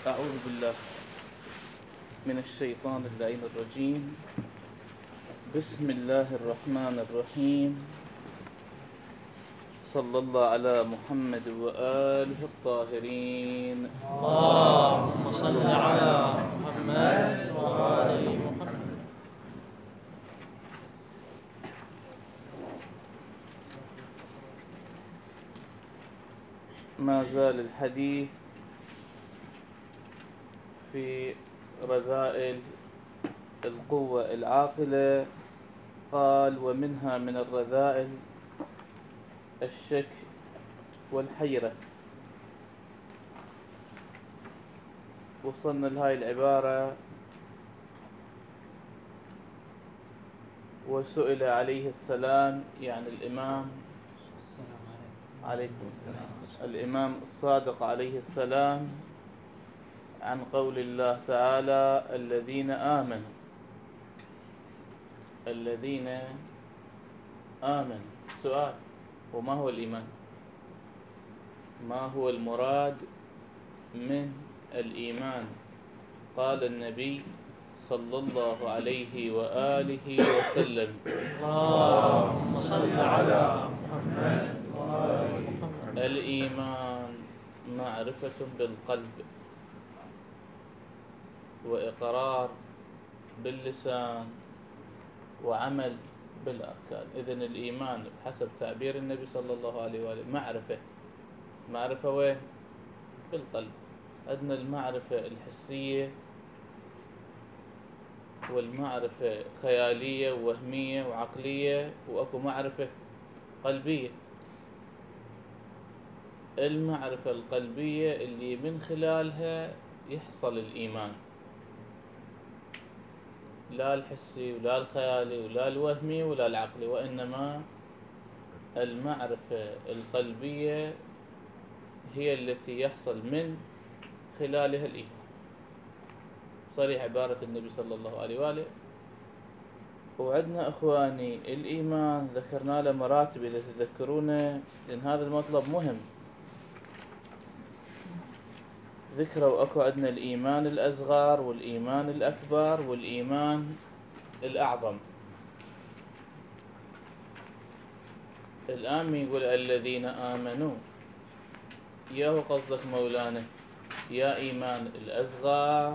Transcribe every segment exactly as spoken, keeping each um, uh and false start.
أعوذ بالله من الشيطان اللعين الرجيم. بسم الله الرحمن الرحيم. صلى الله على محمد وآله الطاهرين. اللهم صل على محمد وآل محمد. ما زال الحديث في رذائل القوة العاقلة. قال: ومنها من الرذائل الشك والحيرة. وصلنا لهاي العبارة: وسئل عليه السلام، يعني الإمام عليكم السلام الإمام الصادق عليه السلام، عن قول الله تعالى: الذين آمنوا الذين آمنوا. سؤال: وما هو الإيمان؟ ما هو المراد من الإيمان؟ قال النبي صلى الله عليه وآله وسلم: اللهم صل على محمد وآل محمد. الإيمان معرفة بالقلب وإقرار باللسان وعمل بالأركان. إذن الإيمان بحسب تعبير النبي صلى الله عليه وآله معرفة. معرفة وين؟ بالقلب. عندنا المعرفة الحسية والمعرفة خيالية ووهمية وعقلية، وأكو معرفة قلبية. المعرفة القلبية اللي من خلالها يحصل الإيمان، لا الحسي ولا الخيالي ولا الوهمي ولا العقلي، وإنما المعرفة القلبية هي التي يحصل من خلالها الإيمان. صريح عبارة النبي صلى الله عليه وآله. وعندنا إخواني الإيمان ذكرنا له مراتب إذا تذكرونه، لأن هذا المطلب مهم. ذكروا أكو عندنا الإيمان الأصغر والإيمان الأكبر والإيمان الأعظم. الآن يقول الذين آمنوا، ياهو قصدك مولانا يا إيمان الأصغر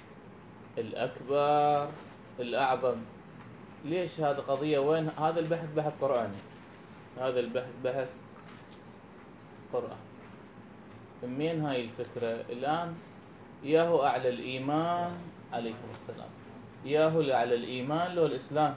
الأكبر الأعظم؟ ليش هذا قضية؟ وين هذا البحث؟ بحث قرآني. هذا البحث بحث قرآن. منين هاي الفكرة؟ الآن ياهو أعلى الإيمان عليكم السلام، ياهو أعلى الإيمان لو الإسلام.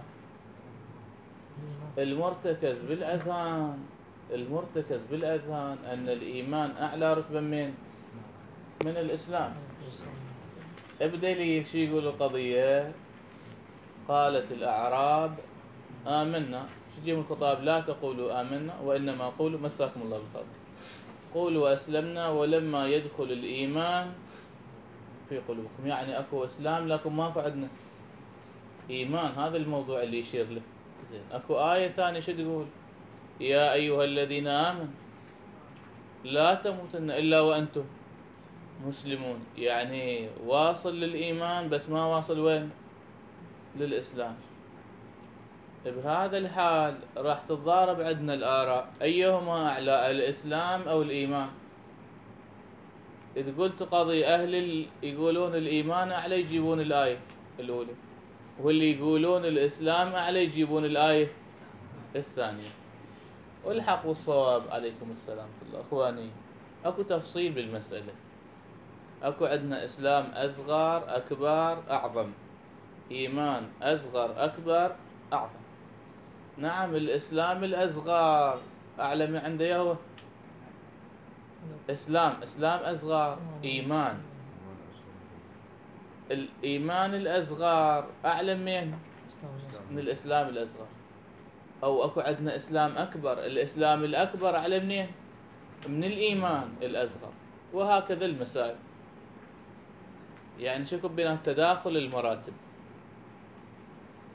المرتكز بالأذهان المرتكز بالأذهان أن الإيمان أعلى رتبة من من الإسلام. ابدأ لي شو يقول القضية. قالت الأعراب آمنا. تجيب الخطاب: لا تقولوا آمنا وإنما قولوا، مساكم الله بالخير، قولوا أسلمنا ولما يدخل الإيمان في قلوبكم. يعني أكو إسلام لكن ماكو عندنا إيمان. هذا الموضوع اللي يشير له. زين، أكو آية ثانية شو تقول؟ يا أيها الذين آمنوا لا تموتن إلا وأنتم مسلمون. يعني واصل للإيمان بس ما واصل وين؟ للإسلام. بهذا الحال راح تتضارب عندنا الآراء، أيهما أعلى، الإسلام أو الإيمان؟ إذا قلت قضي أهل ال... يقولون الإيمان أعلى يجيبون الآية الأولى، واللي يقولون الإسلام أعلى يجيبون الآية الثانية. والحق والصواب عليكم السلام في الله. أخواني، أكو تفصيل بالمسألة. أكو عندنا إسلام أصغر أكبر أعظم، إيمان أصغر أكبر أعظم. نعم، الإسلام الأصغر أعلى من عنده يهوه. إسلام إسلام أصغر، إيمان الإيمان الأصغر أعلى من من الإسلام الأصغر. أو أكو عندنا إسلام أكبر، الإسلام الأكبر أعلى منين؟ من الإيمان الأصغر. وهكذا المسائل. يعني شوفوا بين تداخل المراتب.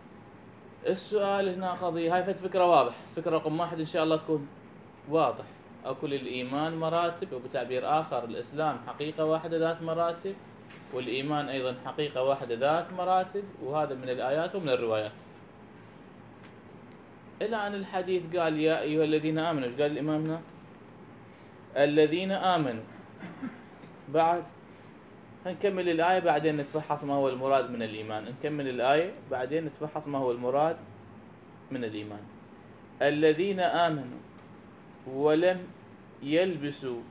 السؤال هنا قضية، هاي فت فكرة واضح، فكرة رقم واحد إن شاء الله تكون واضح. أكو للإيمان مراتب، وبتعبير آخر الإسلام حقيقة واحدة ذات مراتب، والإيمان أيضا حقيقة واحدة ذات مراتب، وهذا من الآيات ومن الروايات. إلى أن الحديث قال يا أيها الذين آمنوا. إيش قال الإمام هنا؟ الذين آمنوا. بعد نكمل الآية بعدين نتفحص ما هو المراد من الإيمان. نكمل الآية بعدين نتفحص ما هو المراد من الإيمان. الذين آمنوا ولم يلبسوا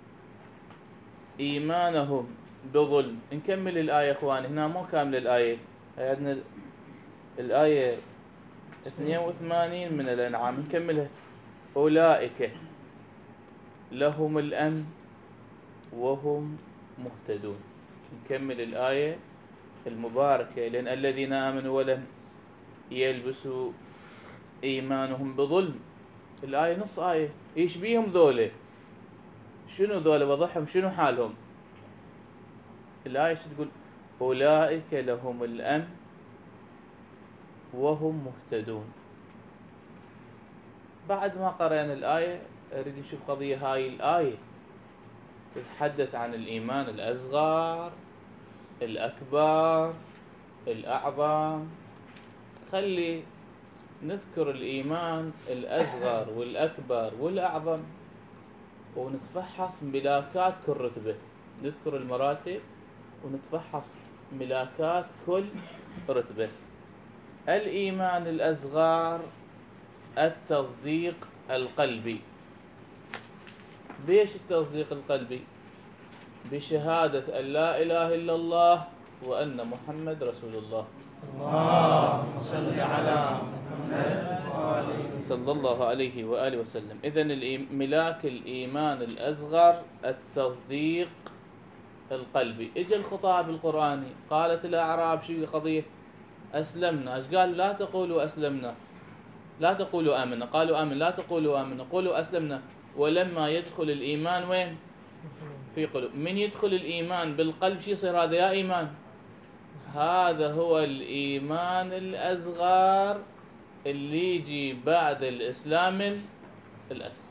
إيمانهم بظلم. نكمل الآية إخواني، هنا مو كامل الآية، عندنا الآية اثنين وثمانين من الأنعام، نكملها. أولئك لهم الأمن وهم مهتدون. نكمل الآية المباركة، لأن الذين آمنوا ولم يلبسوا إيمانهم بظلم. الآية نص آية، إيش بيهم ذولا؟ شنو ذولا؟ وضحهم شنو حالهم؟ الآية شو تقول؟ أولئك لهم الأمن وهم مهتدون. بعد ما قرأنا الآية أريد نشوف قضية. هاي الآية تتحدث عن الإيمان الأصغر، الأكبر، الأعظم. خلي نذكر الإيمان الأصغر والأكبر والأعظم، ونتفحص ملاكات كل رتبة. نذكر المراتب ونتفحص ملاكات كل رتبة. الإيمان الأصغر التصديق القلبي. بيش التصديق القلبي؟ بشهادة أن لا إله إلا الله وأن محمد رسول الله. اللهم صل على محمد وآله صلى الله عليه وآله وسلم. إذن ملاك الإيمان الأصغر التصديق القلبي. إجا الخطاب القرآني، قالت الأعراب شو قضية؟ أسلمنا. إيش قال؟ لا تقولوا أسلمنا، لا تقولوا آمنا. قالوا آمن، لا تقولوا آمنا، قولوا أسلمنا. ولما يدخل الإيمان وين؟ في قلوب. من يدخل الإيمان بالقلب شو يصير؟ هذا يا إيمان. هذا هو الإيمان الأصغر اللي يجي بعد الإسلام الأصغر.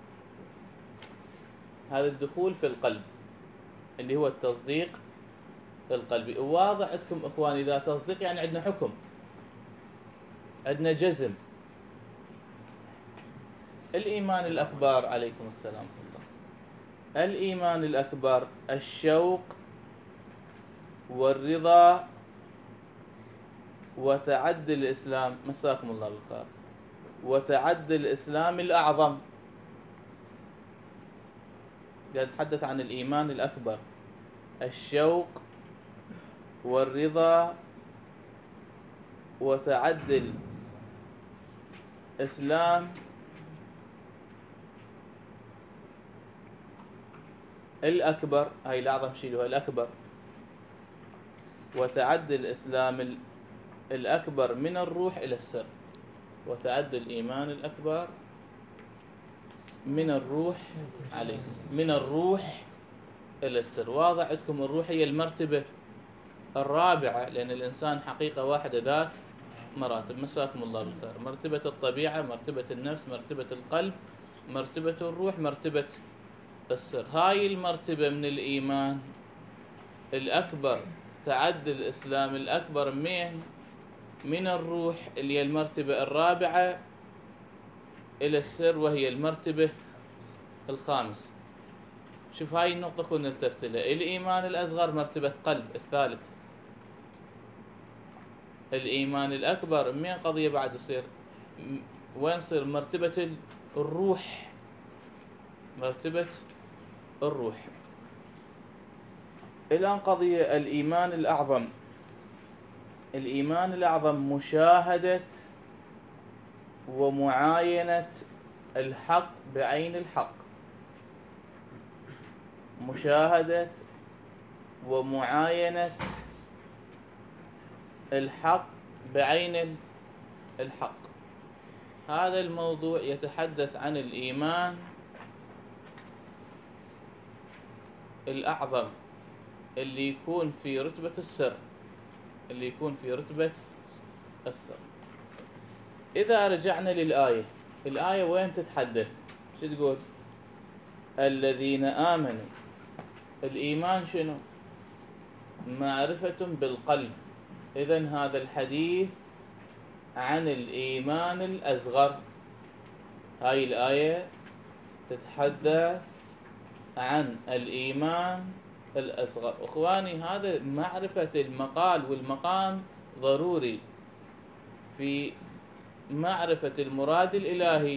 هذا الدخول في القلب اللي هو التصديق القلبي. واضح عندكم إخواني؟ إذا تصديق يعني عندنا حكم، عندنا جزم. الإيمان الأكبر، عليكم السلام ورحمة الله. الإيمان الأكبر الشوق والرضا وتعدي الإسلام. مساكم الله بالخير. وتعدي الإسلام الأعظم. قاعد نتحدث عن الإيمان الأكبر، الشوق والرضا وتعدي الإسلام الأكبر. هاي الأعظم شيء هو الأكبر. وتعدي الإسلام الأكبر من الروح إلى السر. وتعدي الإيمان الأكبر من الروح عليه من الروح إلى السر. واضح عندكم؟ الروح هي المرتبة الرابعة، لأن الإنسان حقيقة واحدة ذات مراتب. مساكم الله بالخير. مرتبة الطبيعة، مرتبة النفس، مرتبة القلب، مرتبة الروح، مرتبة السر. هاي المرتبة من الإيمان الأكبر تعدي الإسلام الأكبر من من الروح اللي هي المرتبة الرابعة إلى السر، وهي المرتبة الخامسة. شوف هاي النقطة كنا نلتفت لها. الإيمان الأصغر مرتبة قلب الثالث. الإيمان الأكبر من قضية بعد يصير وين؟ يصير مرتبة الروح، مرتبة الروح. الآن قضية الإيمان الأعظم. الإيمان الأعظم مشاهدة ومعاينة الحق بعين الحق. مشاهدة ومعاينة الحق بعين الحق. هذا الموضوع يتحدث عن الإيمان الأعظم اللي يكون في رتبة السر، اللي يكون في رتبة السر. إذا رجعنا للآية، الآية وين تتحدث؟ شو تقول؟ الذين آمنوا. الإيمان شنو؟ معرفة بالقلب. إذن هذا الحديث عن الإيمان الأصغر. هاي الآية تتحدث عن الإيمان الأصغر. أخواني، هذا معرفة المقال والمقام ضروري في معرفة المراد الإلهي،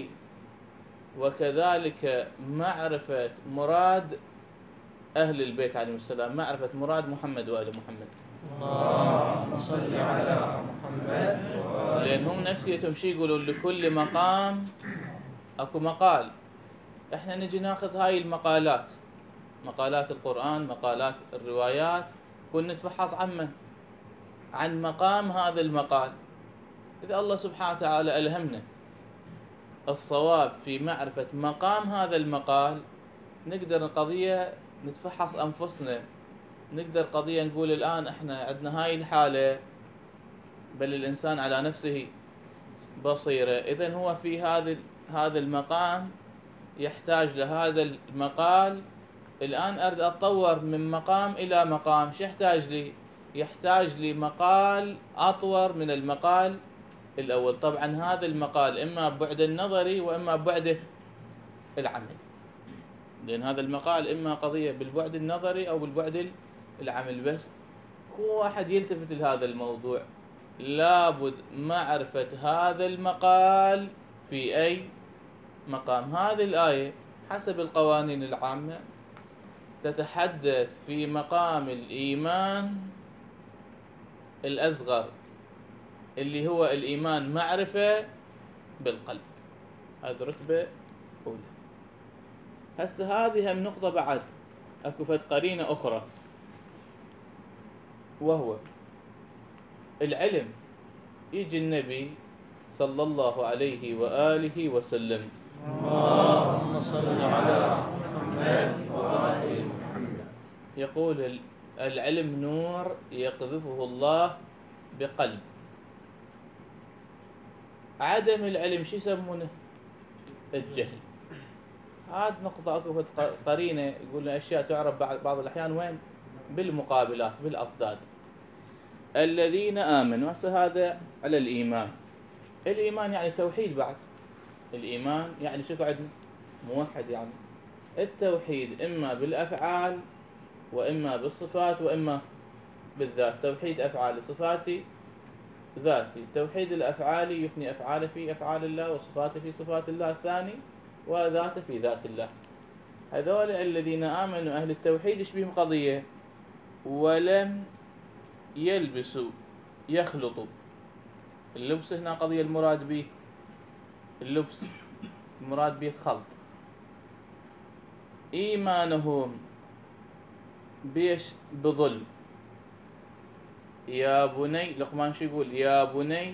وكذلك معرفة مراد أهل البيت عليهم السلام، معرفة مراد محمد وآل محمد. اللهم صل على محمد. لأن هم نفسيتهم شي يقولون لكل مقام أكو مقال. إحنا نجي ناخذ هاي المقالات، مقالات القرآن، مقالات الروايات، كنا نتفحص عن من؟ عن مقام هذا المقال. إذا الله سبحانه وتعالى ألهمنا الصواب في معرفة مقام هذا المقال، نقدر قضية نتفحص أنفسنا، نقدر قضية نقول الآن إحنا عندنا هاي الحالة، بل الإنسان على نفسه بصيرة. إذن هو في هذا هذا المقام يحتاج لهذا المقال. الآن أريد أتطور من مقام إلى مقام، شو يحتاج لي؟ يحتاج لي مقال أطور من المقال الأول. طبعا هذا المقال إما بعد النظري وإما بعد العمل، لأن هذا المقال إما قضية بالبعد النظري أو بالبعد العمل. بس هو واحد يلتفت لهذا الموضوع، لابد معرفة هذا المقال في أي مقام. هذه الآية حسب القوانين العامة تتحدث في مقام الإيمان الأصغر، اللي هو الإيمان معرفة بالقلب. هذه رتبة أولى. هسه هذه هم نقطة بعد أكو فد قرينة أخرى، وهو العلم. يجي النبي صلى الله عليه وآله وسلم، اللهم صل على محمد وآل محمد، يقول العلم نور يقذفه الله بقلب. عدم العلم شو يسمونه؟ الجهل. هذه نقطة أكو فد قرينة يقول أشياء تعرف بعض الأحيان وين؟ بالمقابلات، بالأضداد. الذين آمنوا، هسه هذا على الإيمان. الإيمان يعني توحيد. بعد الإيمان يعني شو عندنا؟ موحد. يعني التوحيد إما بالأفعال وإما بالصفات وإما بالذات. توحيد أفعال، صفاتي ذاتي. توحيد الأفعال يثني أفعال في أفعال الله وصفاته في صفات الله الثاني وذاته في ذات الله. هذول الذين آمنوا أهل التوحيد إيش بهم قضية؟ ولم يلبسوا يخلطوا. اللبس هنا قضية المراد به اللبس، المراد به خلط. إيمانهم بيش بظلم. يا بني، لقمان شو يقول؟ يا بني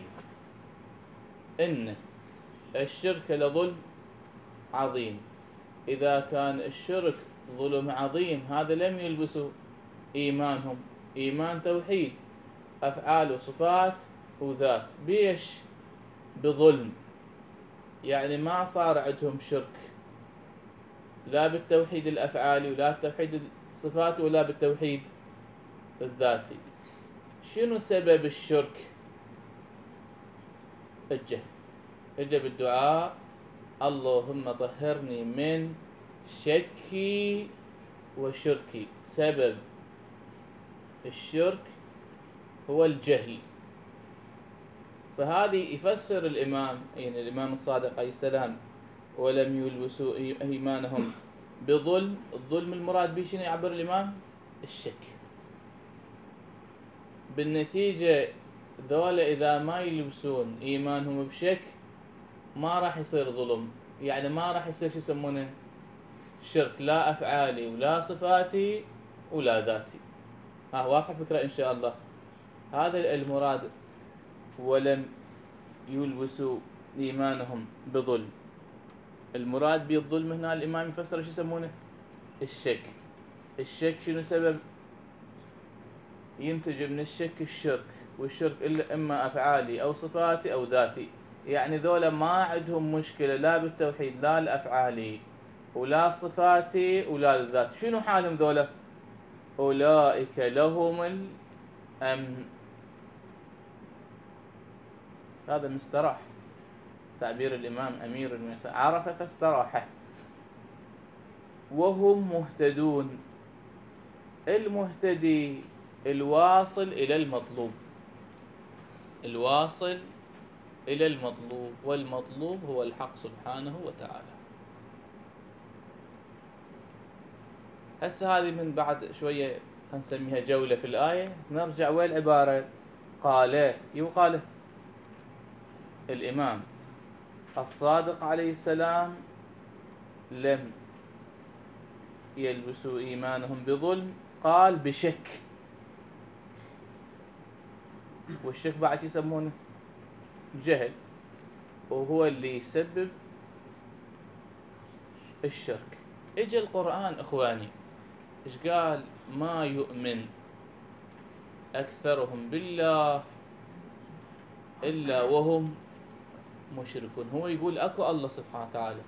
إن الشرك لظلم عظيم. إذا كان الشرك ظلم عظيم، هذا لم يلبسوا إيمانهم إيمان توحيد، أفعال وصفات وذات. بيش بظلم، يعني ما صار عندهم شرك، لا بالتوحيد الأفعالي ولا بالتوحيد الصفاتي ولا بالتوحيد الذاتي. شنو سبب الشرك؟ الجهل. اجى بالدعاء اللهم طهرني من شكي وشركي. سبب الشرك هو الجهل. فهذه يفسر الإمام، يعني الإمام الصادق عليه السلام، ولم يلبسوا إيمانهم بظلم. الظلم المراد به شنو يعبر الإمام؟ الشك. بالنتيجة ذولا إذا ما يلبسون إيمانهم بشك ما راح يصير ظلم، يعني ما راح يصير شو يسمونه؟ شرك، لا أفعالي ولا صفاتي ولا ذاتي. ها واضح فكرة إن شاء الله. هذا المراد ولم يلبسوا إيمانهم بظلم. المراد بالظلم هنا الإمام يفسر شو يسمونه؟ الشك. الشك شنو سبب؟ ينتج من الشك الشرك، والشرك إلا إما أفعالي أو صفاتي أو ذاتي. يعني ذولا ما عندهم مشكلة لا بالتوحيد لا الأفعالي ولا صفاتي ولا الذات. شنو حالهم ذولا؟ أولئك لهم الأمن. هذا مستراح، تعبير الإمام أمير المؤمنين، عرف فاستراح. وهم مهتدون. المهتدي الواصل إلى المطلوب، الواصل إلى المطلوب، والمطلوب هو الحق سبحانه وتعالى. هسه هذه من بعد شوية نسميها جولة في الآية، نرجع وين العبارة؟ قال، يقال الإمام الصادق عليه السلام لم يلبسوا إيمانهم بظلم، قال بشك. والشك بعد شو يسمونه؟ جهل، وهو اللي يسبب الشرك. اجى القرآن اخواني ايش قال؟ ما يؤمن اكثرهم بالله الا وهم مشركون. هو يقول اكو الله سبحانه وتعالى،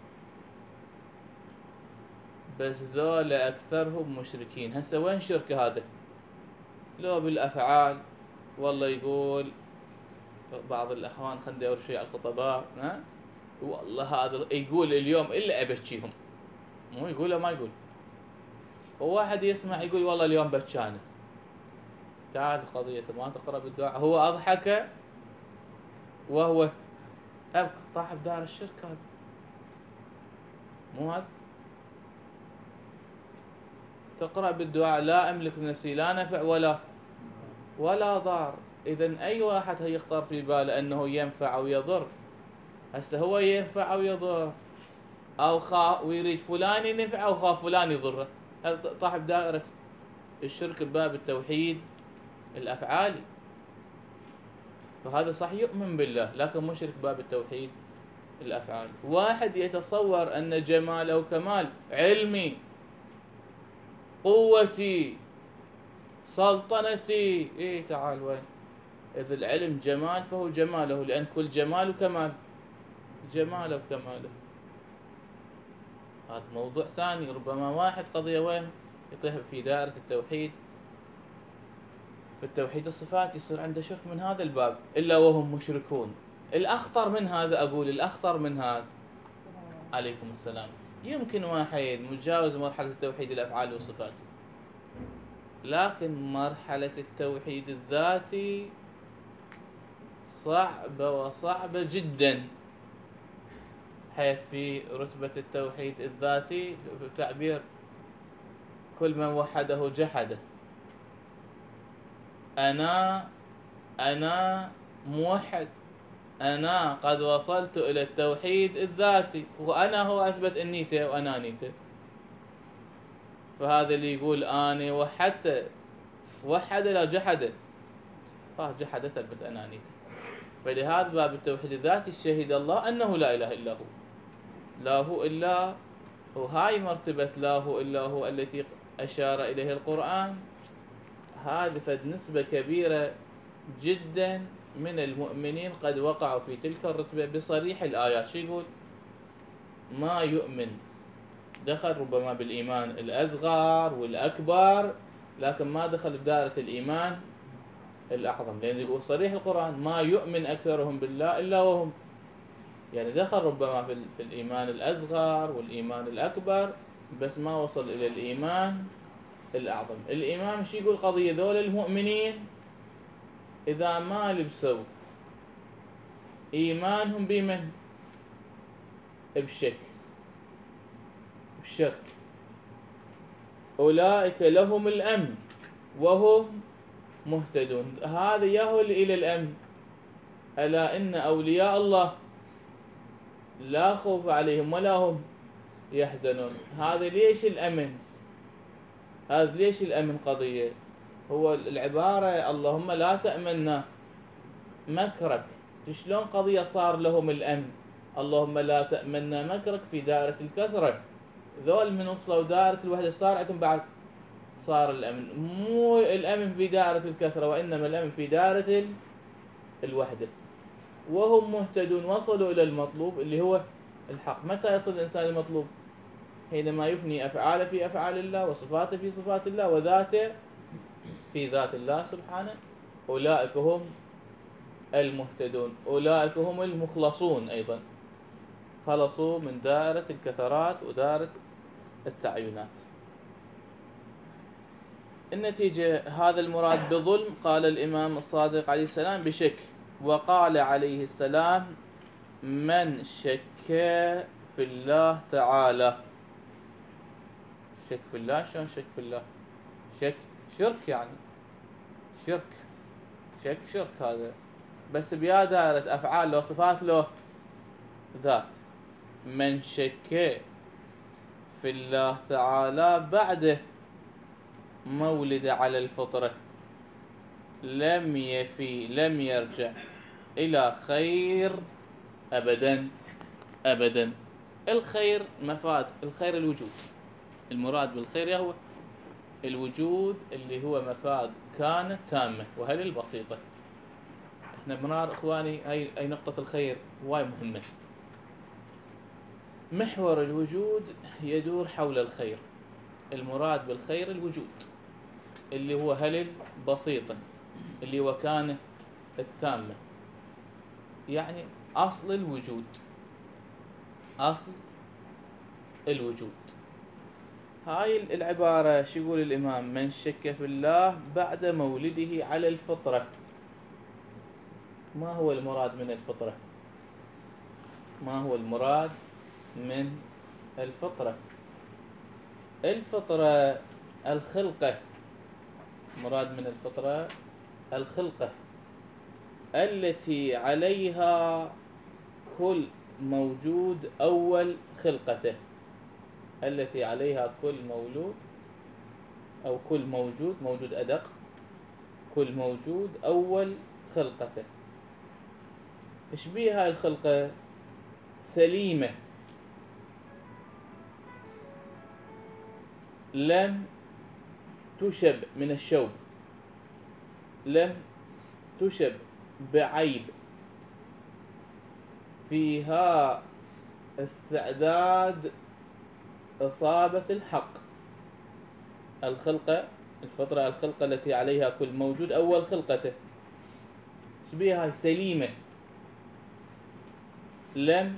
بس ذولا اكثرهم مشركين. هسه وين شرك هذا؟ لو بالافعال، والله يقول بعض الاخوان خلينا ندور شيء على الخطباء، ها والله هذا يقول اليوم الا ابكيهم، مو يقول ما يقول. وواحد يسمع يقول والله اليوم بكانه. تعال قضية ما تقرأ بالدعاء، هو أضحك وهو أبقى طاح بدار الشرك. هذا مو هذا. تقرأ بالدعاء لا أملك نفسي لا نفع ولا ولا ضار. إذن أي واحد يختار في باله أنه ينفع أو يضر. هسه هو ينفع أو يضر، أو خاف ويريد فلان ينفع أو خاف فلان يضره، هذا طاح بدائرة الشرك بباب التوحيد الأفعالي. فهذا صح يؤمن بالله لكن مشرك باب التوحيد الأفعال. واحد يتصور أن جمال أو كمال علمي، قوتي، سلطنتي، إيه تعال وين؟ إذا العلم جمال فهو جماله، لأن كل جمال وكمال جماله وكماله. هذا موضوع ثاني. ربما واحد قضية وين يطيح في دائرة التوحيد، في التوحيد الصفات يصير عنده شرك من هذا الباب إلا وهم مشركون. الأخطر من هذا، أقول الأخطر من هذا، عليكم السلام، يمكن واحد متجاوز مرحلة التوحيد الأفعال والصفات، لكن مرحلة التوحيد الذاتي صعبة وصعبة جدا، حيث في رتبة التوحيد الذاتي بتعبير كل من وحده جحده. أنا أنا موحد، أنا قد وصلت إلى التوحيد الذاتي، وأنا هو أثبت النيته وأنانيته. فهذا اللي يقول أنا وحدت، وحد لا جحد، فجحد ثبت أنانيته. فلهذا باب التوحيد الذاتي شهد الله أنه لا إله إلا هو، لا هو إلا هو. هاي مرتبة لا هو إلا هو التي أشار إليه القرآن. هذه فد نسبة كبيرة جدا من المؤمنين قد وقعوا في تلك الرتبة بصريح الآيات. شو يقول؟ ما يؤمن، دخل ربما بالإيمان الأصغر والأكبر، لكن ما دخل بدائرة الإيمان الأعظم، لأن يقول صريح القرآن ما يؤمن أكثرهم بالله إلا وهم، يعني دخل ربما في الإيمان الأصغر والإيمان الأكبر، بس ما وصل إلى الإيمان الأعظم. الإمام شو يقول قضية ذول المؤمنين إذا ما لبسوا إيمانهم بمن؟ بشك، بشرك، أولئك لهم الأمن وهم مهتدون. هذا يهول إلى الأمن. ألا إن أولياء الله لا خوف عليهم ولا هم يحزنون. هذا ليش الأمن؟ هذا ليش الأمن قضية؟ هو العبارة اللهم لا تأمنا مكرك. شلون قضية صار لهم الأمن؟ اللهم لا تأمنا مكرك في دائرة الكثرة. ذول من وصلوا دائرة الوحدة صار عندهم بعد صار الأمن. مو الأمن في دائرة الكثرة، وإنما الأمن في دائرة الوحدة. وهم مهتدون، وصلوا إلى المطلوب اللي هو الحق. متى يصل الإنسان المطلوب؟ حينما يفني أفعاله في أفعال الله وصفاته في صفات الله وذاته في ذات الله سبحانه، أولئك هم المهتدون، أولئك هم المخلصون، أيضا خلصوا من دائرة الكثرات ودائرة التعينات. النتيجة هذا المراد بظلم، قال الإمام الصادق عليه السلام بشك، وقال عليه السلام من شك في الله تعالى. شك في الله، شلون شك في الله؟ شك شرك، يعني شرك شك شرك هذا، بس بيا دائرة أفعال لو صفات له ذات. من شك في الله تعالى بعد مولد على الفطرة لم يفي لم يرجع إلى خير أبدا أبدا. الخير مفاد، الخير الوجود، المراد بالخير هو الوجود اللي هو مفاد كانت تامة وهل البسيطة. احنا بنار اخواني هاي اي نقطة الخير واي مهمة. محور الوجود يدور حول الخير، المراد بالخير الوجود اللي هو هل البسيطة اللي هو كان التامة، يعني أصل الوجود، أصل الوجود. هاي العبارة شو يقول الإمام؟ من شك في الله بعد مولده على الفطرة. ما هو المراد من الفطرة؟ ما هو المراد من الفطرة؟ الفطرة الخلقة، مراد من الفطرة الخلقة التي عليها كل موجود أول خلقته، التي عليها كل مولود أو كل موجود، موجود أدق، كل موجود أول خلقته. إيش بيها هاي الخلقة؟ سليمة، لم تشب من الشوب، لم تشب بعيب، فيها استعداد إصابة الحق. الخلقة الفطرة الخلقة التي عليها كل موجود أول خلقته، إيش بيها هاي؟ سليمة، لم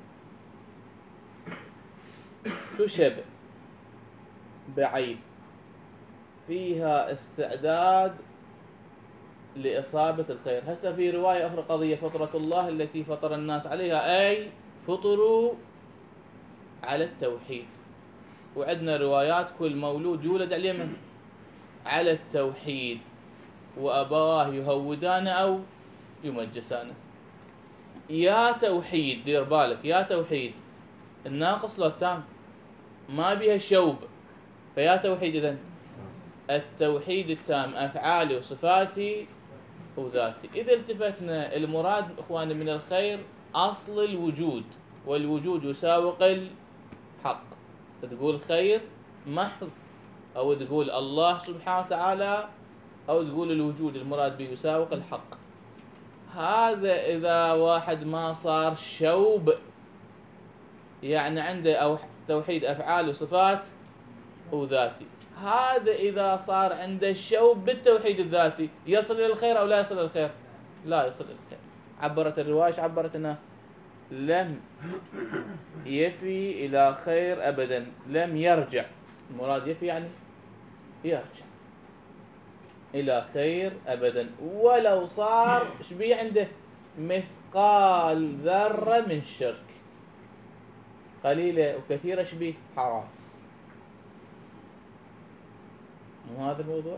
تشب بعيب، فيها استعداد لإصابة الخير. هسه في رواية أخرى قضية فطرة الله التي فطر الناس عليها، أي فطروا على التوحيد. وعندنا روايات كل مولود يولد عليه من على التوحيد، وأباه يهودان أو يمجسانه. يا توحيد، دير بالك، يا توحيد الناقص لو التام ما بيها شوب، فيا توحيد إذن التوحيد التام أفعالي وصفاتي وذاتي. إذا التفتنا المراد إخواني من الخير أصل الوجود، والوجود يساوق الحق. تقول خير محض، أو تقول الله سبحانه وتعالى، أو تقول الوجود المراد به يساوق الحق. هذا إذا واحد ما صار شوب، يعني عنده أو توحيد أفعال وصفات وذاتي. هذا إذا صار عنده الشوب بالتوحيد الذاتي يصل إلى الخير أو لا يصل إلى الخير؟ لا يصل إلى الخير. عبرت الرواية عبرت أنه لم يفي إلى خير أبدا، لم يرجع. المراد يفي يعني يرجع إلى خير أبدا، ولو صار شبيه عنده مثقال ذرة من شرك، قليلة وكثيرة شبيه حرام. مو هذا الموضوع؟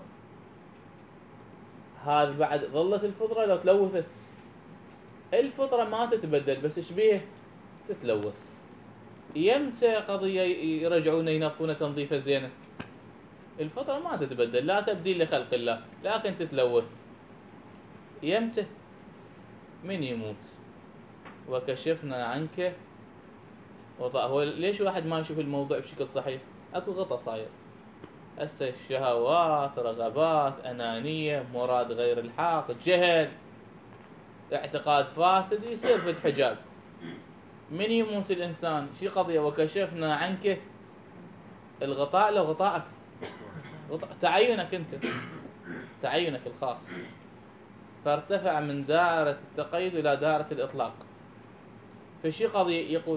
هذا بعد ظلت الفطرة لو تلوثت. الفطرة ما تتبدل، بس شبيه تتلوث. يمتى قضية يرجعون ينظفون تنظيفة زينة؟ الفطرة ما تتبدل، لا تبديل لخلق الله، لكن تتلوث. يمتى؟ من يموت وكشفنا عنك وضع. هو ليش واحد ما يشوف الموضوع بشكل صحيح؟ اكو غطا صاير. هسه الشهوات، رغبات، أنانية، مراد غير الحق، جهل، اعتقاد فاسد، يصير في حجاب. من يموت الإنسان شي قضية وكشفنا عنك الغطاء لو غطاءك غطاء تعينك أنت، تعينك الخاص، فارتفع من دائرة التقيد إلى دائرة الإطلاق. فشي قضية يقول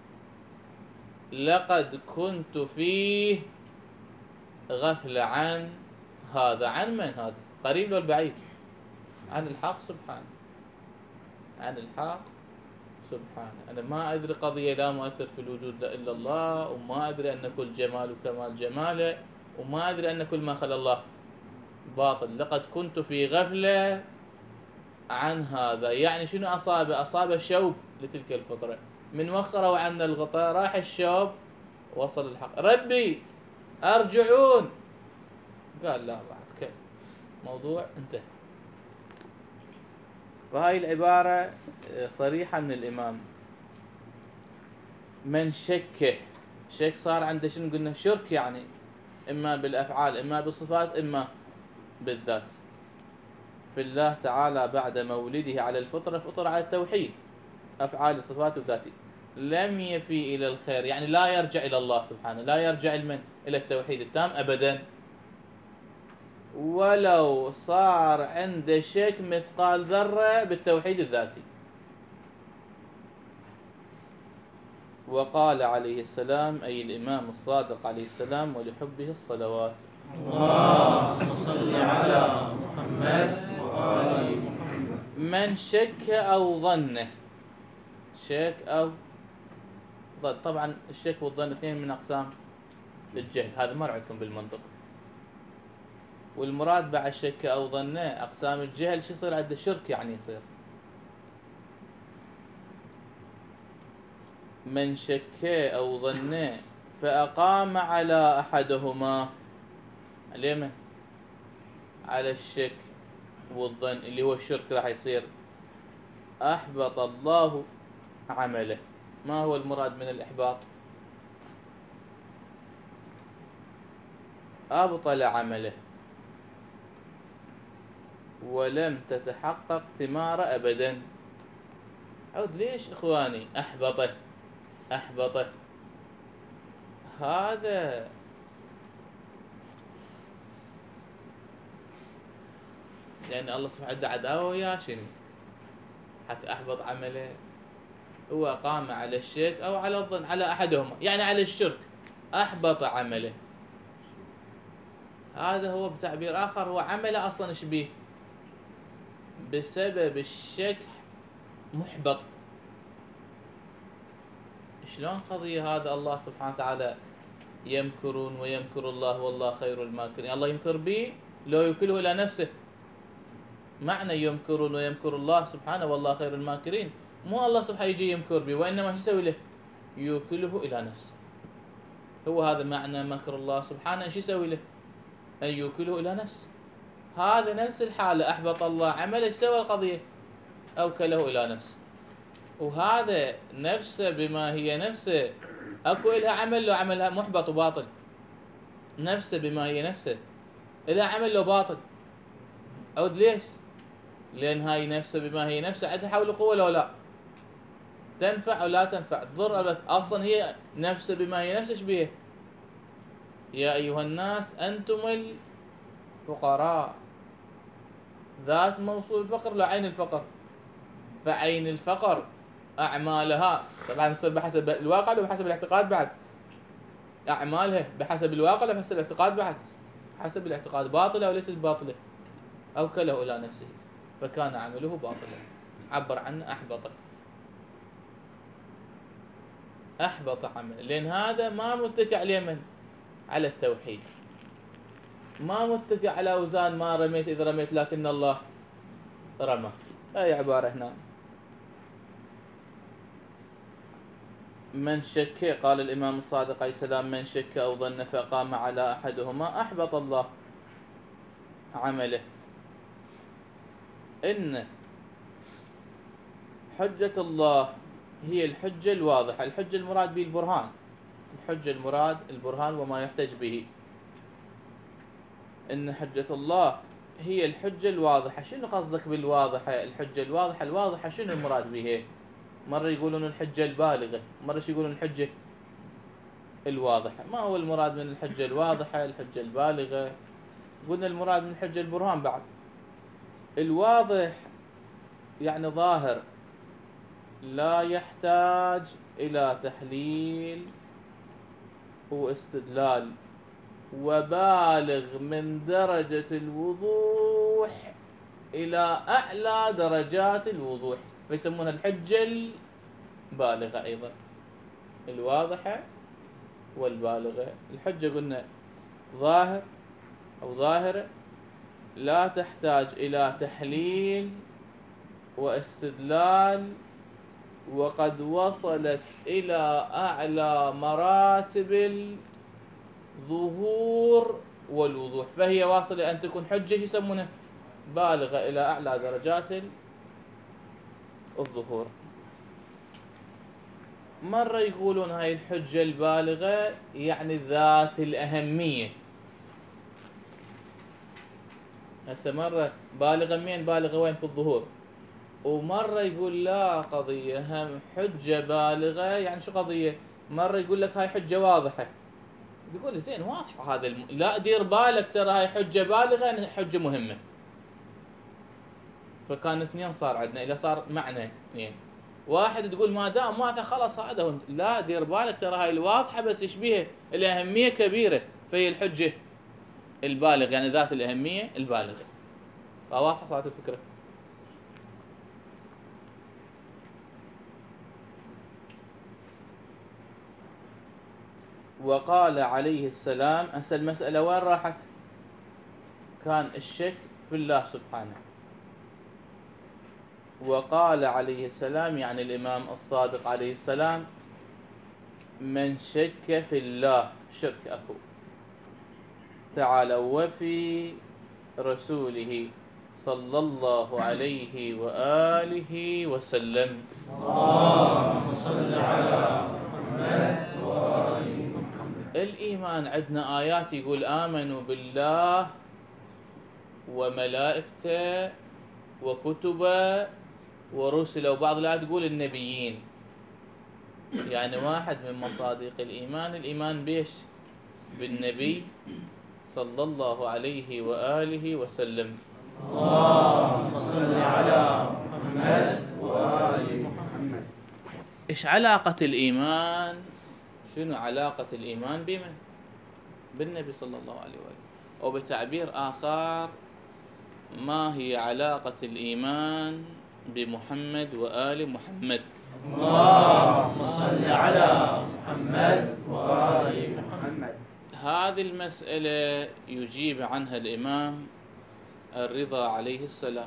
لقد كنت فيه غفلة عن هذا. عن من هذا؟ قريب ولا بعيد؟ عن الحق سبحانه، عن الحق سبحانه. أنا ما أدري قضية لا مؤثر في الوجود إلا الله، وما أدري أن كل جمال وكمال جماله، وما أدري أن كل ما خلى الله باطل. لقد كنت في غفلة عن هذا. يعني شنو أصابه؟ أصابه شوب لتلك الفطرة، من وخروا عنا الغطاء راح الشوب وصل الحق. ربي أرجعون، قال لا بعد كيف، موضوع انتهى. فهاي العبارة صريحة من الإمام. من شك، شك صار عنده شنو قلنا؟ شرك، يعني إما بالأفعال إما بالصفات إما بالذات. في الله تعالى بعد مولده على الفطرة، فطر على التوحيد، أفعال صفات وذاتي، لم يفي إلى الخير، يعني لا يرجع إلى الله سبحانه، لا يرجع المن إلى التوحيد التام أبدا، ولو صار عنده شك مثقال ذرة بالتوحيد الذاتي. وقال عليه السلام، أي الإمام الصادق عليه السلام، ولحبه الصلوات: اللهم صل على محمد وآل محمد. من شك أو ظن، شك أو ظن، طبعا الشك والظن اثنين من أقسام الجهل، هذا ما عندكم بالمنطق. والمراد بعد شك أو ظن أقسام الجهل، شو يصير عنده؟ شرك يعني يصير. من شك أو ظن فأقام على أحدهما، اليمن على الشك والظن اللي هو الشرك راح يصير، أحبط الله عمله. ما هو المراد من الإحباط؟ أبطل عمله ولم تتحقق ثمار أبدا. عود ليش إخواني أحبطه أحبطه؟ هذا يعني الله سبحانه عنده عداوة وياه شنو حتى أحبط عمله؟ هو قام على الشرك أو على الظن، على أحدهما، يعني على الشرك أحبط عمله. هذا هو بتعبير آخر، هو عمله أصلا إيش بيه؟ بسبب الشك محبط. شلون قضية هذا؟ الله سبحانه وتعالى يمكرون ويمكر الله والله خير الماكرين. الله يمكر به لو يوكله إلى نفسه. معنى يمكرون ويمكر الله سبحانه والله خير الماكرين، مو الله سبحانه يجي يمكر به، وإنما شو يسوي له؟ يوكله إلى نفسه. هو هذا معنى مكر الله سبحانه، شو يسوي له؟ أن يوكله إلى نفسه. هذا نفس الحالة، أحبط الله عمله، ايش سوى القضية؟ أوكله إلى نفسه. وهذا نفسه بما هي نفسه، أكو إلها عمل لو عملها محبط وباطل. نفسه بما هي نفسه إلها عمل لو باطل. عود ليش؟ لأن هاي نفسه بما هي نفسه عندها حول قوة لو لا، تنفع أو لا تنفع، تضر أو لا. أصلا هي نفسه بما هي نفسه، ايش بيه؟ يا أيها الناس أنتم الفقراء، ذات موصول الفقر لعين الفقر. فعين الفقر أعمالها طبعا تصير بحسب الواقع ولا بحسب الاعتقاد؟ بعد أعمالها بحسب الواقع ولا بحسب الاعتقاد؟ بعد حسب الاعتقاد. باطلة وليست باطلة، أوكله إلى نفسه فكان عمله باطلا. عبر عنه أحبط، أحبط عمله، لأن هذا ما متكئ على اليمن، على التوحيد، ما متكئ على أوزان ما رميت إذ رميت لكن الله رمى. هاي عبارة هنا. من شك، قال الإمام الصادق عليه السلام، من شك أو ظن فقام على أحدهما أحبط الله عمله. إن حجة الله هي الحجة الواضحة. الحجة المراد به البرهان، الحجة المراد البرهان وما يحتج به. إن حجة الله هي الحجة الواضحة. شنو قصدك بالواضحة؟ الحجة الواضحة، الواضحة شنو المراد به؟ مرة يقولون الحجة البالغة، مرة يقولون الحجة الواضحة. ما هو المراد من الحجة الواضحة؟ الحجة البالغة. قلنا المراد من الحجة البرهان بعد. الواضح يعني ظاهر، لا يحتاج إلى تحليل واستدلال، وبالغ من درجة الوضوح إلى أعلى درجات الوضوح، فيسمونها الحجة البالغة أيضا. الواضحة والبالغة. الحجة قلنا ظاهر أو ظاهرة، لا تحتاج إلى تحليل واستدلال، وقد وصلت إلى أعلى مراتب الظهور والوضوح، فهي واصلة أن تكون حجة يسمونها بالغة إلى أعلى درجات الظهور. مرة يقولون هاي الحجة البالغة يعني ذات الأهمية. هسه مرة بالغة مين؟ بالغة وين؟ في الظهور. ومرة يقول لا، قضية هم حجة بالغة يعني شو قضية؟ مرة يقول لك هاي حجة واضحة، يقول زين واضحة هذا الم... لا دير بالك ترى هاي حجة بالغة يعني حجة مهمة. فكان اثنين صار عندنا، إذا صار معنى اثنين. واحد تقول ما دام واضحة خلاص هذا هو. لا دير بالك ترى هاي الواضحة بس يشبيها الأهمية كبيرة، فهي الحجة البالغ يعني ذات الأهمية البالغة. فواضحة صارت الفكرة. وقال عليه السلام، هسه المسألة وين راحت؟ كان الشك في الله سبحانه. وقال عليه السلام يعني الإمام الصادق عليه السلام: من شك في الله شرك أخوه تعالى وفي رسوله صلى الله عليه وآله وسلم. اللهم صل على محمد وآل محمد. الإيمان عندنا آيات يقول آمنوا بالله وملائكته وكتبه ورسله، وبعض الآيات تقول النبيين. يعني واحد من مصادق الإيمان الإيمان بيش؟ بالنبي صلى الله عليه وآله وسلم. اللهم صل على محمد وآل محمد. إيش علاقة الإيمان؟ شنو علاقة الإيمان بمن؟ بالنبي صلى الله عليه وآله. أو بتعبير آخر، ما هي علاقة الإيمان بمحمد وآل محمد؟ اللهم صل على محمد وآل محمد. هذه المسألة يجيب عنها الإمام الرضا عليه السلام،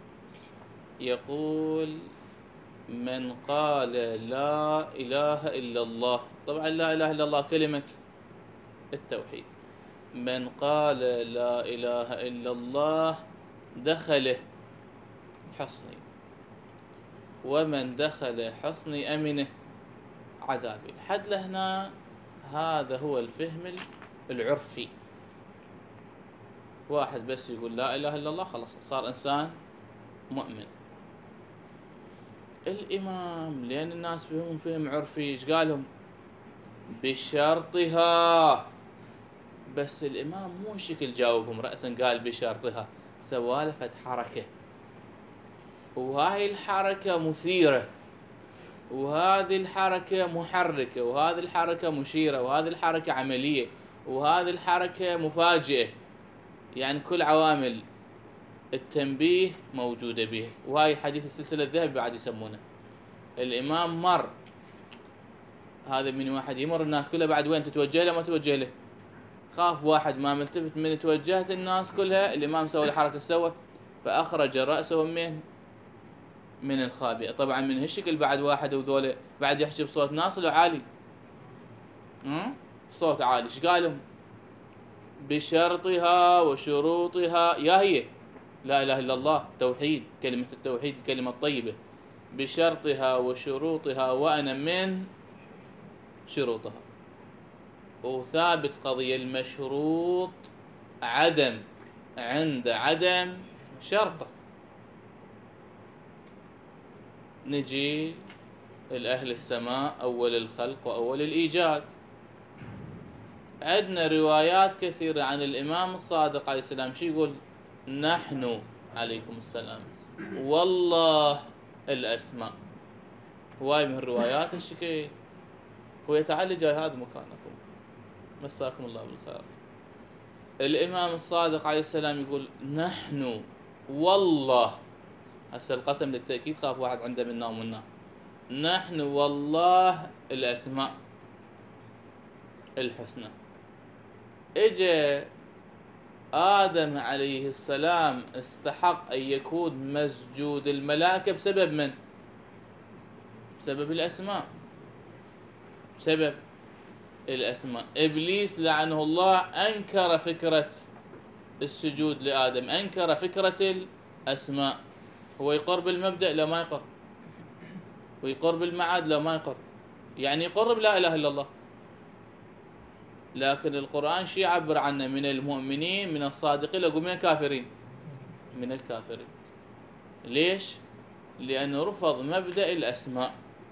يقول: من قال لا إله إلا الله، طبعا لا إله إلا الله كلمة التوحيد، من قال لا إله إلا الله دخل حصني، ومن دخل حصني أمنه عذابي. لحد لهنا هذا هو الفهم العرفي. واحد بس يقول لا إله إلا الله خلاص صار إنسان مؤمن. الإمام لأن الناس فيهم فهم عرفي، إيش قالهم؟ بشرطها. بس الإمام مو شكل جاوبهم رأسا قال بشرطها، سوالفت حركة، وهاي الحركة مثيرة، وهذه الحركة محركة، وهذه الحركة مشيرة، وهذه الحركة عملية، وهذه الحركة مفاجئة. يعني كل عوامل التنبيه موجودة به. وهاي حديث السلسلة الذهب بعد يسمونه. الإمام مر، هذا من واحد يمر الناس كلها، بعد وين تتوجه له؟ ما توجه له، خاف واحد ما ملتفت من توجهت الناس كلها. الإمام سوى الحركة سوى، فأخرج رأسه من من الخابئة. طبعا من هالشكل بعد واحد وذوله بعد يحكي بصوت ناصل وعالي، صوت عالي. ايش قالهم؟ بشرطها وشروطها. يا هي لا إله إلا الله توحيد، كلمة التوحيد الكلمة الطيبة. بشرطها وشروطها وأنا من شروطها. وثابت قضية المشروط عدم عند عدم شرطه. نجي الأهل السماء أول الخلق وأول الإيجاد. عندنا روايات كثيرة عن الإمام الصادق عليه السلام، شو يقول؟ نحن عليكم السلام والله الأسماء. هواي من الروايات هالشكل. هو تعالي جاي هذا مكانكم، مساكم الله بالخير. الإمام الصادق عليه السلام يقول نحن والله، هسه القسم للتأكيد، خاف واحد عنده منا ومنا. نحن والله الأسماء الحسنى. اجى آدم عليه السلام استحق أن يكون مسجود الملائكة بسبب من؟ بسبب الأسماء، بسبب الأسماء. إبليس لعنه الله أنكر فكرة السجود لآدم، أنكر فكرة الأسماء. هو يقر بالمبدأ لا ما يقر، ويقر بالمعاد لا ما يقر، يعني يقر بلا إله إلا الله. لكن القرآن شي يعبر عنه؟ من المؤمنين، من الصادقين، لقوا من الكافرين، من الكافرين. ليش؟ لأنه رفض مبدأ الأسماء،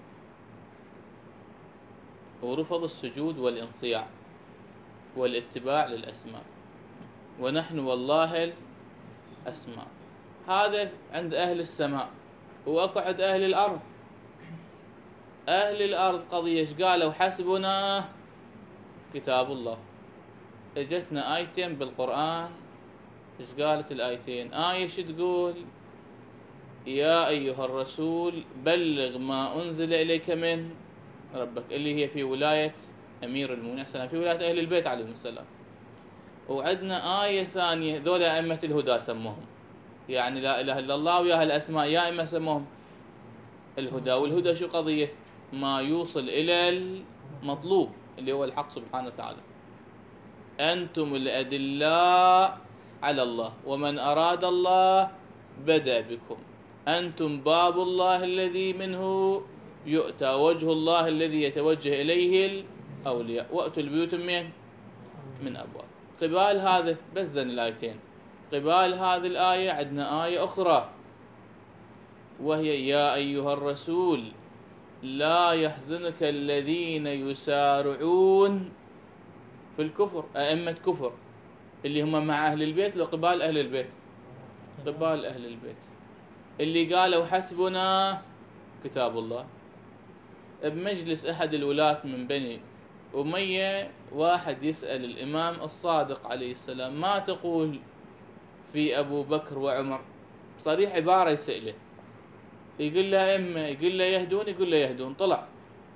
ورفض السجود والانصياع والاتباع للأسماء. ونحن والله الأسماء، هذا عند أهل السماء. وأكو عند أهل الأرض. أهل الأرض قضية ايش قالوا؟ حسبنا كتاب الله. اجتنا آيتين بالقرآن، ايش قالت الآيتين؟ آية شو تقول؟ يا أيها الرسول بلغ ما أنزل إليك من ربك، اللي هي في ولاية أمير المؤمنين السلام، في ولاية أهل البيت عليهم السلام. وعندنا آية ثانية، ذولا أئمة الهدى سموهم، يعني لا إله إلا الله ويا الأسماء يا إما سموهم الهدى. والهدى شو قضية؟ ما يوصل إلى المطلوب اللي هو الحق سبحانه وتعالى. أنتم الأدلاء على الله، ومن أراد الله بدأ بكم. أنتم باب الله الذي منه يؤتى، وجه الله الذي يتوجه إليه الأولياء، وأتوا البيوت من من أبواب. قبال هذا بس ذن الآيتين. قبال هذه الآية عندنا آية أخرى، وهي يا أيها الرسول لا يحزنك الذين يسارعون في الكفر، أئمة كفر اللي هم مع أهل البيت، لو قبال أهل البيت، قبال أهل البيت اللي قالوا حسبنا كتاب الله. بمجلس أحد الولاة من بني أمية، واحد يسأل الإمام الصادق عليه السلام ما تقول في أبو بكر وعمر؟ صريح عبارة يسأله، يقول له إما يقول له يهدون، يقول له يهدون. طلع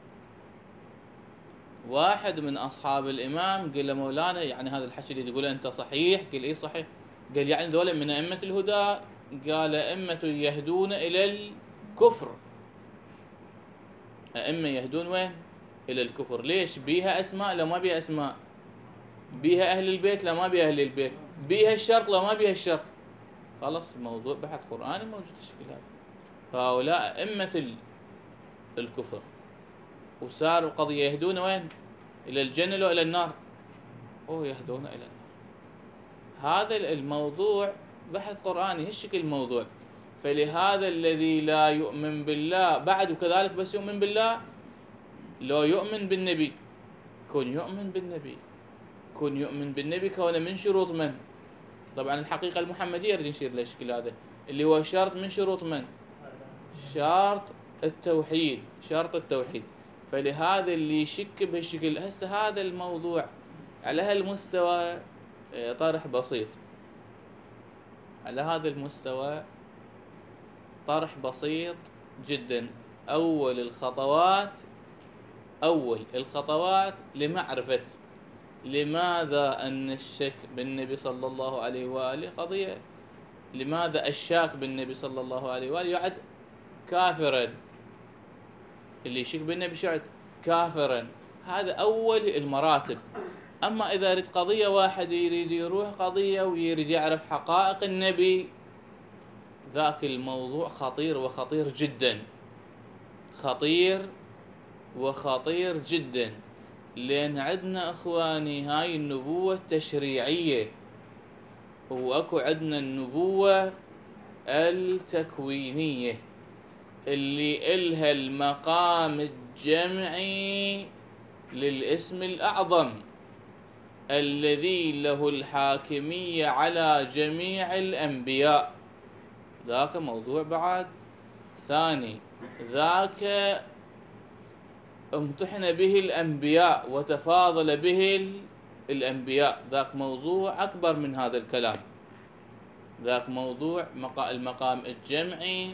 واحد من أصحاب الإمام قال له مولانا يعني هذا الحكي اللي تقوله أنت صحيح؟ قال إيه صحيح. قال يعني ذولا من أئمة الهدى؟ قال أئمة يهدون إلى الكفر. أئمة يهدون وين؟ إلى الكفر. ليش؟ بيها أسماء لا ما بيها أسماء، بيها أهل البيت لا ما بيها أهل البيت، بيها الشرط لا ما بيها الشرط. خلاص الموضوع بحث قرآني موجود الشكل هذا. فهؤلاء أئمة الكفر، وصاروا قضية يهدون وين؟ إلى الجنة لو إلى النار؟ أو يهدون إلى النار. هذا الموضوع بحث قرآني هالشكل الموضوع. فلهذا الذي لا يؤمن بالله بعد وكذلك بس يؤمن بالله، لو يؤمن بالنبي كون يؤمن بالنبي كون يؤمن بالنبي كونه من شروط من؟ طبعا الحقيقة المحمدية يريد نشير للشكل هذا اللي هو شرط من شروط من؟ شرط التوحيد، شرط التوحيد. فلهذا اللي يشك بهالشكل، هسه هذا الموضوع على هالمستوى طرح بسيط، على هذا المستوى طرح بسيط جدا. أول الخطوات أول الخطوات لمعرفة لماذا أن الشك بالنبي صلى الله عليه وآله قضية، لماذا الشاك بالنبي صلى الله عليه وآله يعد كافرا، اللي يشك بالنبي يعد كافرا. هذا أول المراتب. أما إذا يريد قضية واحد يريد يروح قضية ويريد يعرف حقائق النبي، ذاك الموضوع خطير وخطير جدا، خطير وخطير جدا. لأن عندنا إخواني هاي النبوة التشريعية، وأكو عندنا النبوة التكوينية اللي إلها المقام الجمعي للاسم الأعظم. الذي له الحاكمية على جميع الأنبياء. ذاك موضوع بعد ثاني، ذاك امتحن به الأنبياء وتفاضل به الأنبياء، ذاك موضوع أكبر من هذا الكلام. ذاك موضوع المقام الجمعي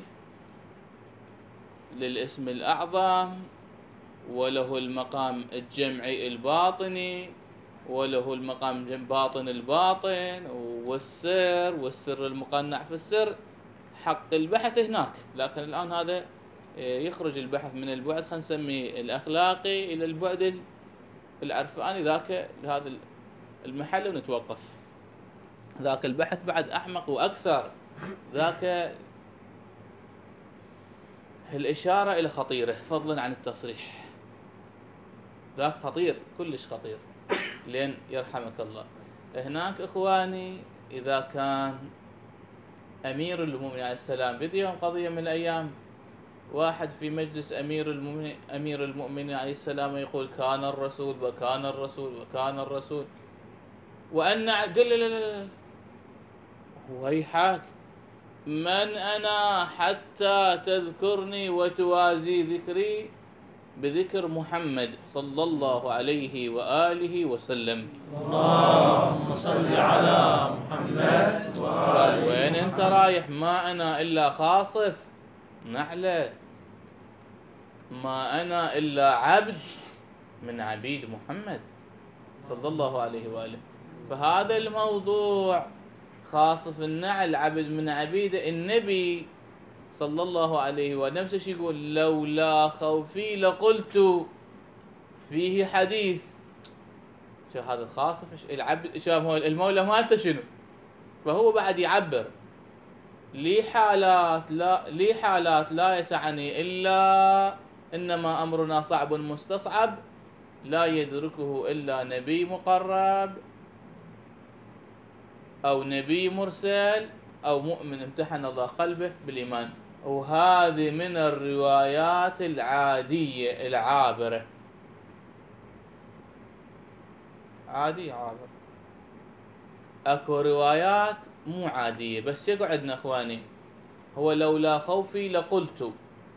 للاسم الأعظم، وله المقام الجمعي الباطني، وله المقام باطن الباطن، والسر والسر المقنع في السر. حق البحث هناك، لكن الآن هذا يخرج البحث من البعد، خلينا نسميه الأخلاقي، إلى البعد العرفاني. ذاك لهذا المحل ونتوقف. ذاك البحث بعد أعمق وأكثر. ذاك الإشارة إلى خطيرة فضلا عن التصريح. ذاك خطير، كلش خطير. لين يرحمك الله. هناك إخواني إذا كان أمير المؤمنين عليه السلام، بديهم قضية من الأيام واحد في مجلس أمير المؤمنين أمير المؤمنين عليه السلام يقول كان الرسول وكان الرسول وكان الرسول وأن قل لا لا لا ويحك، من أنا حتى تذكرني وتوازي ذكري بذكر محمد صلى الله عليه وآله وسلم. اللهم صل على محمد وآله. وين أنت رايح؟ ما أنا إلا خاصف نعلة، ما أنا إلا عبد من عبيد محمد صلى الله عليه وآله. فهذا الموضوع خاصف النعل، عبد من عبيد النبي صلى الله عليه وآله. نفس الشيء يقول لولا خوفي لقلت، فيه حديث. شو هذا الخاصف العبد؟ شو هو المولى مالته شنو؟ فهو بعد يعبر لي حالات لا لي حالات لا يسعني إلا إنما أمرنا صعب مستصعب، لا يدركه إلا نبي مقرب أو نبي مرسل أو مؤمن امتحن الله قلبه بالإيمان. وهذه من الروايات العادية العابرة، عادية عابرة. أكو روايات مو عادية، بس يقعدنا إخواني هو لولا خوفي لقلت.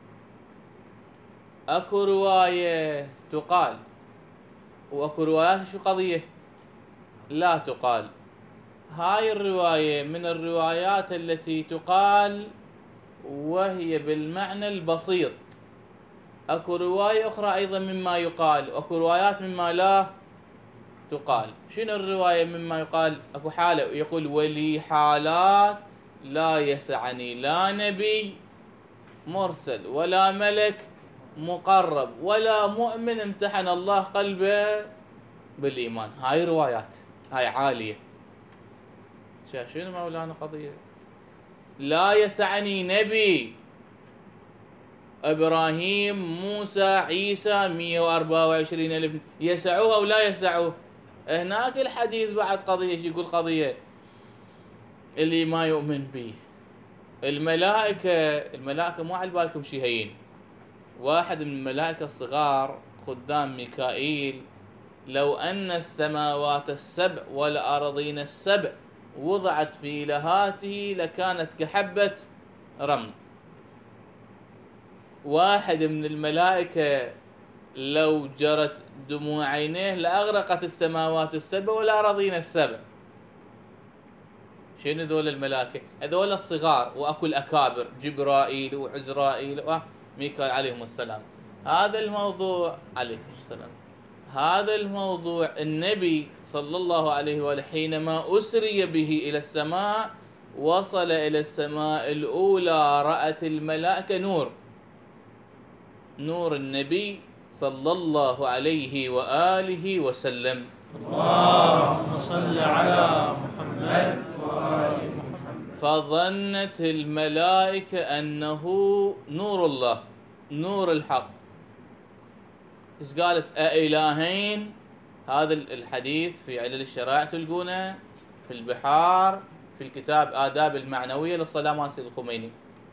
أكو رواية تقال، وأكو روايات شو قضية لا تقال. هاي الرواية من الروايات التي تقال وهي بالمعنى البسيط. أكو رواية أخرى أيضا مما يقال، وأكو روايات مما لا تقال. شنو الرواية مما يقال؟ أكو حالة يقول ولي حالات لا يسعني لا نبي مرسل ولا ملك مقرب ولا مؤمن امتحن الله قلبه بالإيمان. هاي روايات، هاي عالية. شنو مولانا قضية؟ لا يسعني نبي إبراهيم موسى عيسى مئة وأربعة وعشرين ألف، يسعوه أو لا يسعوه؟ هناك الحديث بعد قضية. يقول قضية اللي ما يؤمن به الملائكة. الملائكة مو على بالكم شي هين. واحد من الملائكة الصغار خدام ميكائيل، لو أن السماوات السبع والأرضين السبع وضعت في لهاته لكانت كحبة رمل. واحد من الملائكة لو جرت دموع عينيه لأغرقت السماوات السبع والأراضين السبع. شنو ذول الملائكة؟ هذول الصغار، وأكو الأكابر جبرائيل وعزرائيل وميكائيل عليهم السلام. هذا الموضوع عليكم السلام. هذا الموضوع النبي صلى الله عليه وآله حينما أسري به إلى السماء، وصل إلى السماء الأولى، رأت الملائكة نور، نور النبي صلى الله عليه وآله وسلم. اللهم صل على محمد وآل محمد. فظنت الملائكة أنه نور الله، نور الحق. إيش قالت؟ أإلهين. هذا الحديث في علل الشرائع تلقونه في البحار، في الكتاب آداب المعنوية للصلاة مال سيد الخميني.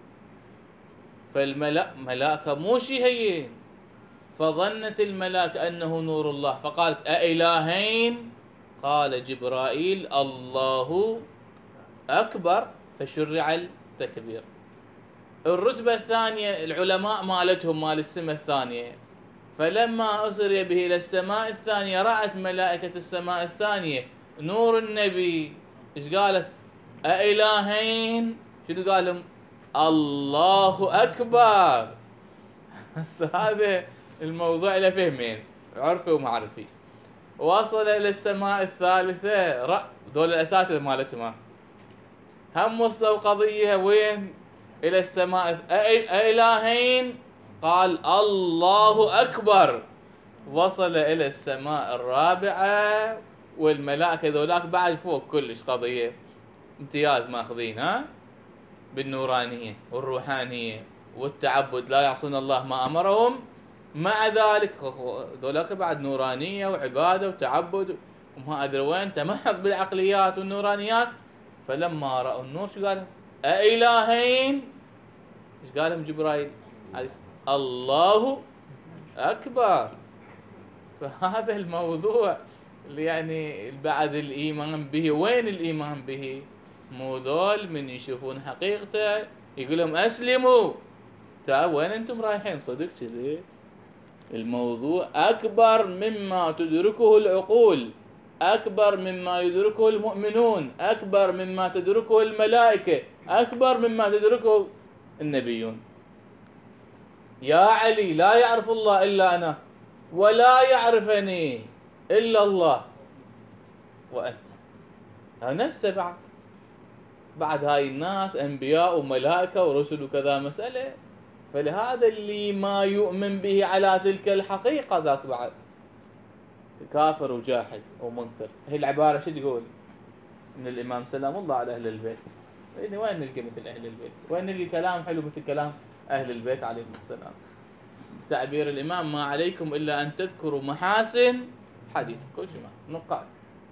فالملائكة مو شي هين. فظنت الملائكة أنه نور الله، فقالت أإلهين قال جبرائيل الله أكبر فشرع التكبير. الرتبة الثانية العلماء مالتهم مال السماء الثانية، فلما أسري به إلى السماء الثانية رأت ملائكة السماء الثانية نور النبي، إيش قالت؟ أإلهين؟ شنو قالهم؟ الله أكبر. هذا الموضوع له فهمين، عرفي ومعرفي. وصل إلى السماء الثالثة، رأ دول الأساتذة مالتهم هم وصلوا قضية وين؟ إلى السماء أإلهين؟ قال الله أكبر. وصل إلى السماء الرابعة والملائكة ذولاك بعد فوق كلش قضية امتياز ماخذين ها بالنورانية والروحانية والتعبد، لا يعصون الله ما أمرهم، مع ذلك ذولاك بعد نورانية وعبادة وتعبد وما أدري وين، تمحق بالعقليات والنورانيات. فلما رأوا النور شو قالهم؟ أإلهين؟ ايش قالهم جبرائيل؟ الله أكبر. فهذا الموضوع اللي يعني بعد الإيمان به، وين الإيمان به؟ مو ذول من يشوفون حقيقته يقول لهم أسلموا، تعالوا وين أنتم رايحين؟ صدق كذي الموضوع أكبر مما تدركه العقول، أكبر مما يدركه المؤمنون، أكبر مما تدركه الملائكة، أكبر مما تدركه النبيون. يا علي لا يعرف الله إلا أنا، ولا يعرفني إلا الله وأنت. نفسه بعد بعد هاي الناس أنبياء وملائكة ورسل وكذا مسألة. فلهذا اللي ما يؤمن به على تلك الحقيقة ذاك بعد كافر وجاحد ومنكر. هي العبارة شو تقول؟ من الإمام سلام الله على أهل البيت. يعني وين نلقى مثل أهل البيت؟ وين نلقى كلام حلو مثل كلام أهل البيت عليهم السلام؟ تعبير الإمام ما عليكم إلا أن تذكروا محاسن حديث كل شيء نقال.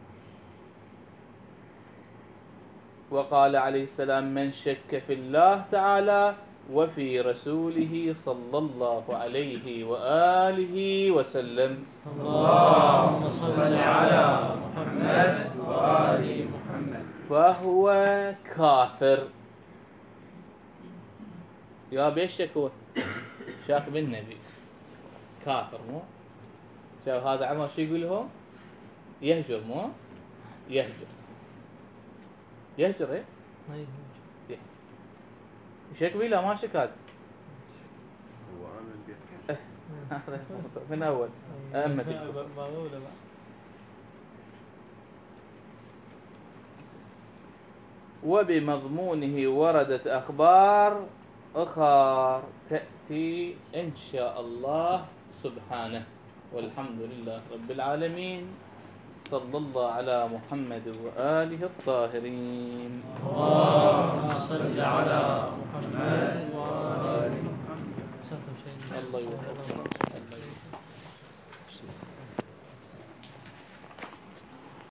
وقال عليه السلام من شك في الله تعالى وفي رسوله صلى الله عليه وآله وسلم اللهم صل على محمد وآل محمد فهو كافر. يا بيشك هو شاك بالنبي كافر مو شاف هذا عمر شو يقول لهم؟ يهجر مو يهجر يهجر ايه شك بيلا ما شك هذا هو عامل هذا من اول ائمتي. وبمضمونه وردت اخبار اخر تأتي ان شاء الله سبحانه. والحمد لله رب العالمين. صلى الله على محمد وآله الطاهرين. اللهم صل على محمد وآل محمد. الله يوفقك.